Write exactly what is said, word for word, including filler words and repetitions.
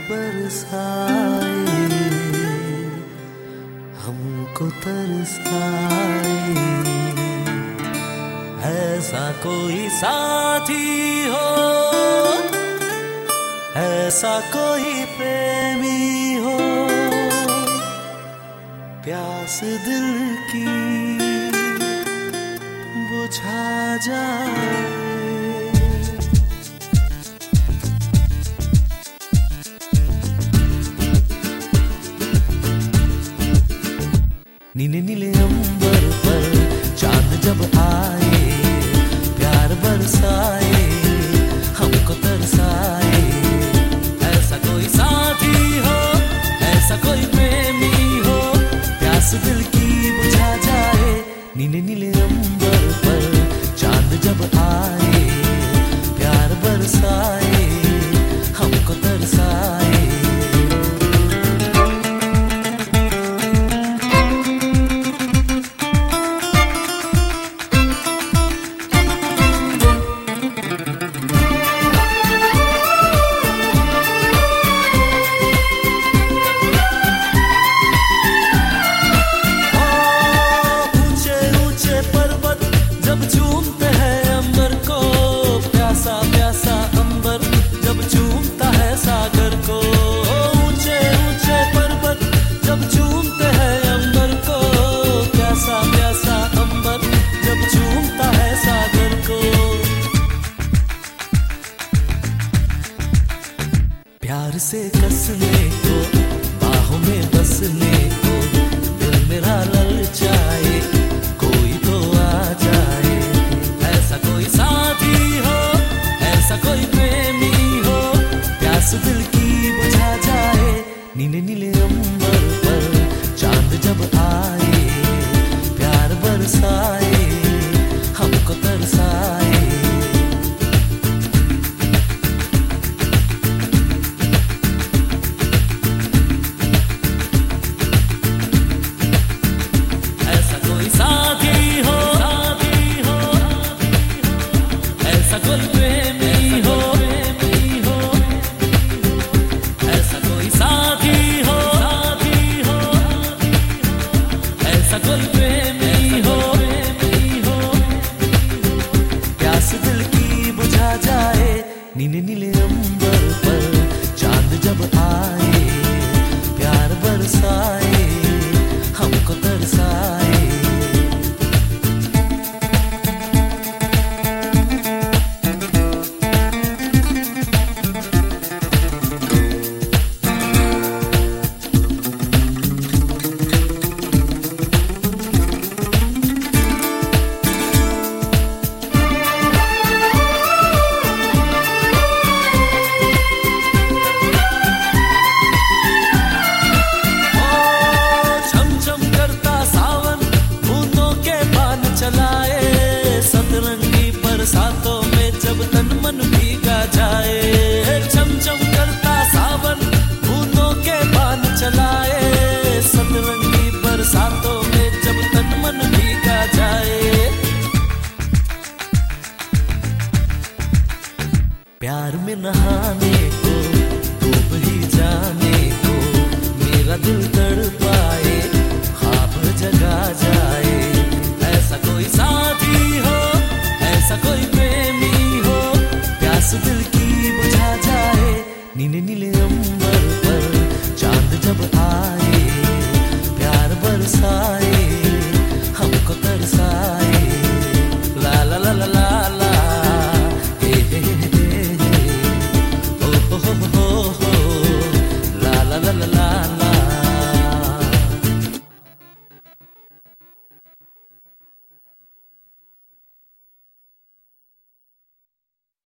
बरसाए, हमको तरसाए, ऐसा कोई साथी हो, ऐसा कोई प्रेमी हो, प्यास दिल की बुझा जाए। नीले नीले अंबर पर चांद जब आए, प्यार बरसाए, हमको तरसाए, ऐसा कोई साथी हो, ऐसा कोई प्रेमी हो, प्यास दिल की बुझा जाए। नीले नीले अंबर पर चांद जब आए, प्यार बरसाए, हमको तरसाए। प्यार से कसने को, बाहों में बसने को, दिल मेरा ललचाए, कोई तो आ जाए, ऐसा कोई साथी हो, ऐसा कोई प्रेमी हो, प्यास दिल की बुझा जाए। नीले नीले अंबर पर चांद जब आए, प्यार बरसाए, हमको तरसाए। साथी हो, साथी हो, ऐसा कोई प्रेमी हो, प्रेमी हो, ऐसा कोई साथी हो, साथी हो, ऐसा कोई प्रेमी हो, प्रेमी हो, प्यास दिल की बुझा जाए। नीले नीले अंबर पर चांद जब आए, प्यार बरसाए, हमको तरसाए। सातों में जब तन मन भीगा जाए, चम चम करता सावन बूंदों के बान चलाए, सतरंगी बरसातों में जब तन मन भीगा जाए। प्यार में नहाने को, डूब ही जाने को, मेरा दिल तड़पाए, ख्वाब जगा जाए।